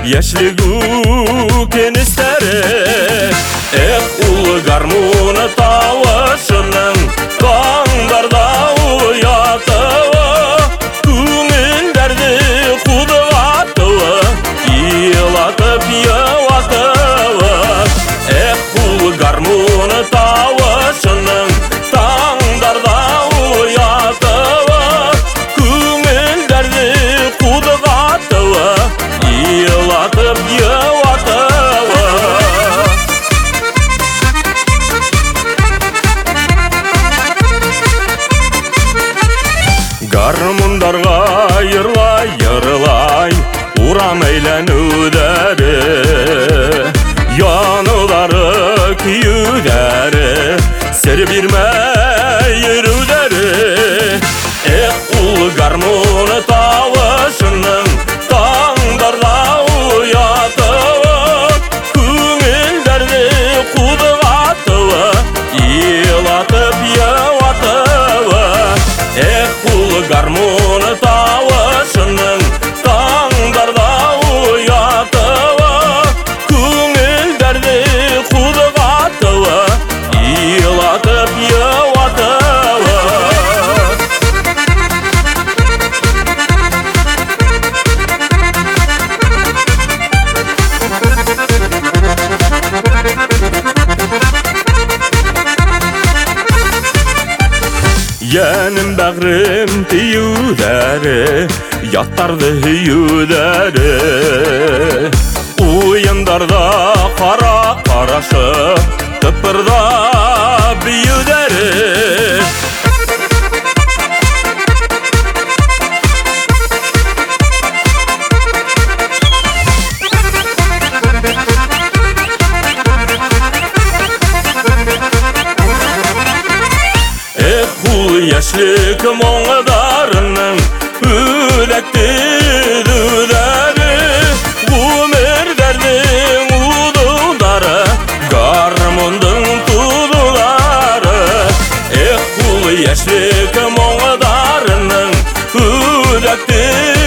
яшілігу кеністері. Ұлы гармоны тауышының таңдарда ұятығы, көңілдерді құдығатығы, елатып еуатығы. Ұлы гармоны тауышының таңдарда ұятығы, көңілдерді құдығатығы, елатып еуатығы. Гармондарға йырлай, урам әйләнудәрі, янылары күйудәрі, сер бермей йөрудәрі. Ұлы гармоны тауышының таңдарда ұятығы, көңілдерді құдығатығы, елатып еуатығы. Ұлы гармоны тауышының таңдарда ұятығы, көңілдерді құдығатығы, елатып еуатығы. Йәнім бәғрім тиюдәрі, яттарды хүйюдәрі. Уйындарда қара қарашы, тыпырда бейюдәрі. Яшілік моңдарының үләкті дүдәрі, өмірдердің ұдылдары, гармондың тұдылары. Яшілік моңдарының үләкті